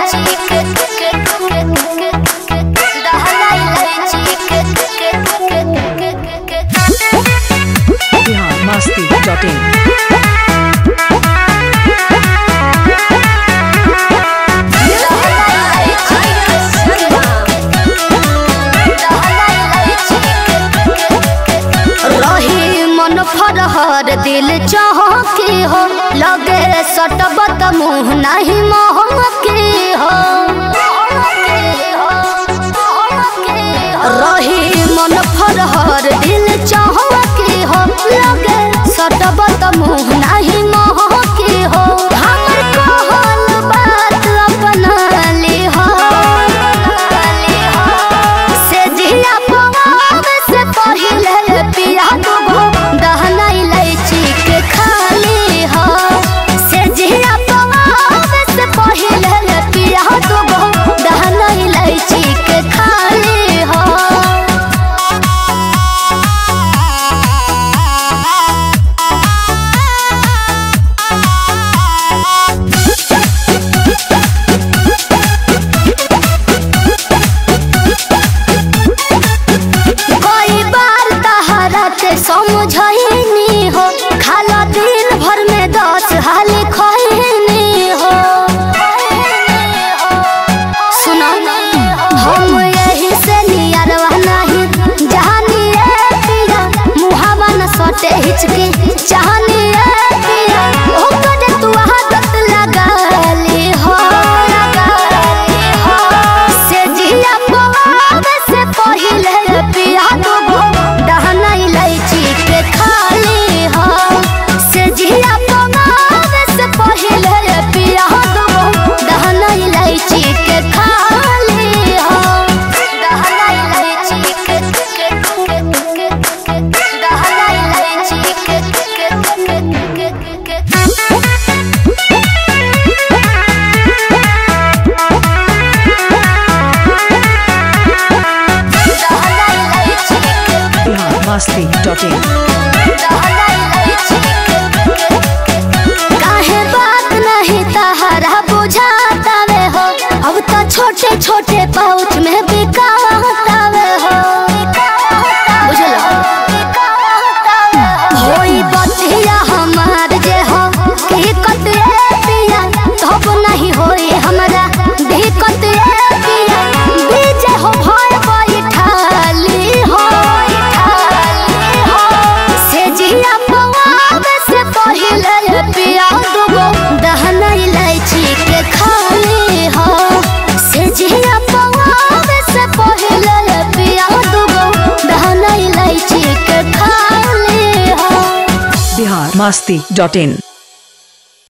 फरहर दिल चहके हो लगे सटबत मुँह नहीं महके हो रही मन फरहर दिल चहके हो लगे सटबत मुँह नहीं महके हो हमर कहल बात अपना ले हो से जिया पवाव से पहिले पिया दुगो दहना इलायची के खाली हो से जिया पवाव से पहिले पिया दुगो दहना इलायची के खाली हो। समझनी हो खाला दिन भर में 10 हाल खैनी हो सुना हम यही से नियरवा नहीं जहानी पिया मुहावा न सटे हिचके चाहनी पिया ओ कदे तू आदत लगा ली हो से जिया पवाव से पहिले पिया दुगो दहना इलायची के खाली हो से जिया पवाव से पहिले पिया दुगो दहना इलायची के खाली हो दहना इलायची के दहना इलायची के masti.in काहे बात नहीं तहरा बुझाता वे हो अब तो छोटे छोटे पाउच में बिकाता वे हो बुझलो होई बतिया हमार जे हो की कतरे पिया तब नहीं होई हमरा दिक्कत पिया बीजे हो भय बैठाली हो से जिया पवाव से पहिले पिया दुगो दहना इलायची के खाली हो से जिया पवाव से पहिले पिया दुगो दहना इलायची के खाली हो biharmasti.in